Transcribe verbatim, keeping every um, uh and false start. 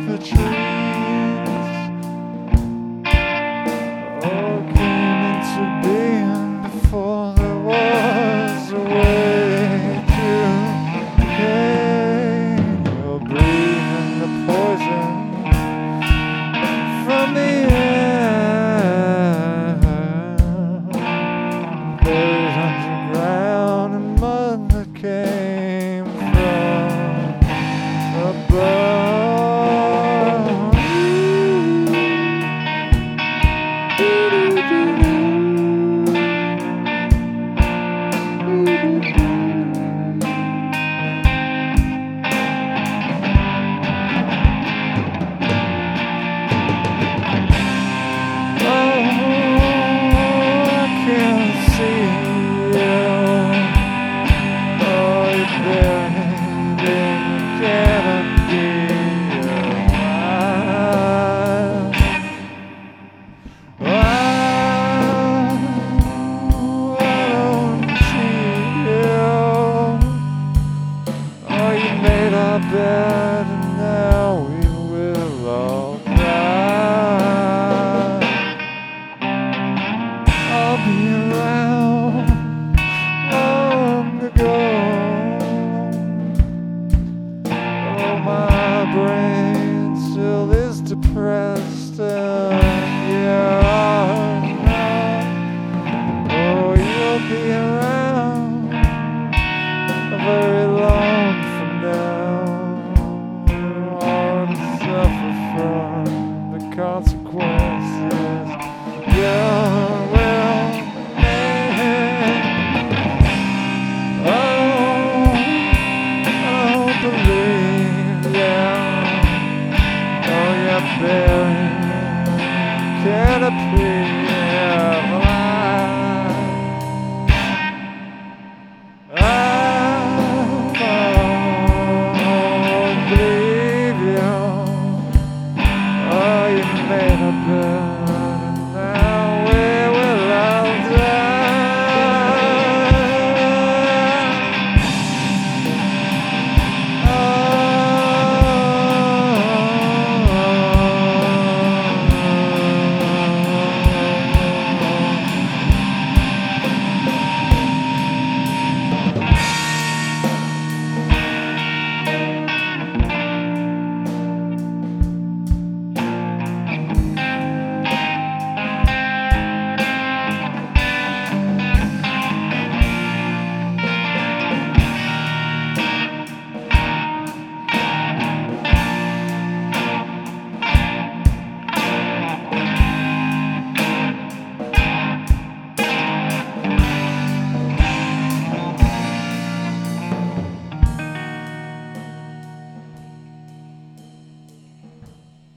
the trees all came into being before there was a way to decay. You're breathing the poison from the air, buried underground in mud that came from above. Bed, and now we will all cry. I'll be around long ago. Oh, my brain still is depressed, and you're not. Oh, you'll be around a very long from now. Consequences you will make. Oh, oh, believe you. Oh, you're buried canopy of light. Oh, believe you. Oh, you made a bed.